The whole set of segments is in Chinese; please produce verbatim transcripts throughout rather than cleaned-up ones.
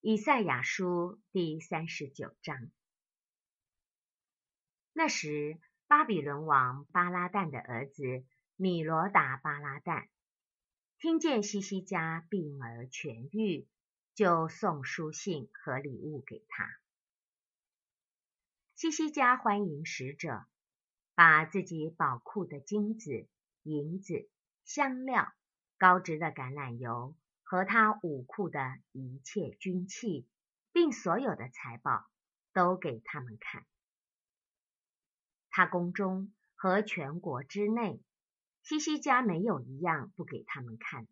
以赛亚书第三十九章。那时，巴比伦王巴拉旦的儿子米罗达巴拉旦听见西西家病而痊愈，就送书信和礼物给他。西西家欢迎使者，把自己宝库的金子、银子、香料、高值的橄榄油和他武库的一切军器，并所有的财宝，都给他们看。他宫中和全国之内，西西家没有一样不给他们看的。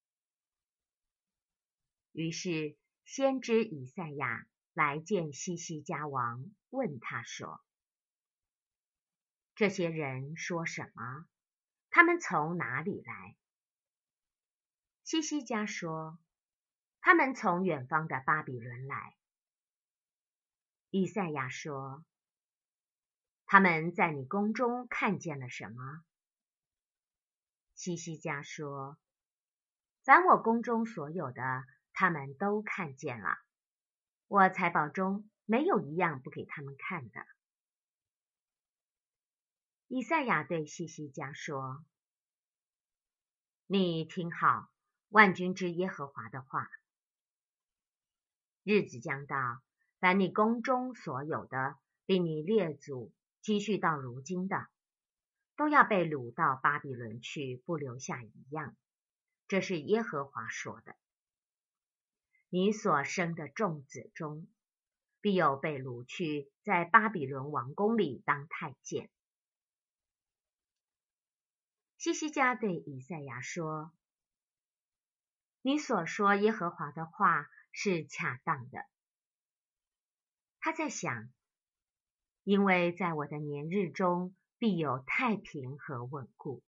于是先知以赛亚来见西西家王，问他说：这些人说什么？他们从哪里来？西西家说：他们从远方的巴比伦来。以赛亚说：他们在你宫中看见了什么？西西家说：凡我宫中所有的，他们都看见了。我财宝中没有一样不给他们看的。以赛亚对西西家说：你听好万军之耶和华的话。日子将到，凡你宫中所有的，并你列祖积蓄到如今的，都要被掳到巴比伦去，不留下一样。这是耶和华说的。你所生的众子中，必有被掳去，在巴比伦王宫里当太监。西西家对以赛亚说：你所说耶和华的话是恰当的。他在想，因为在我的年日中必有太平和稳固。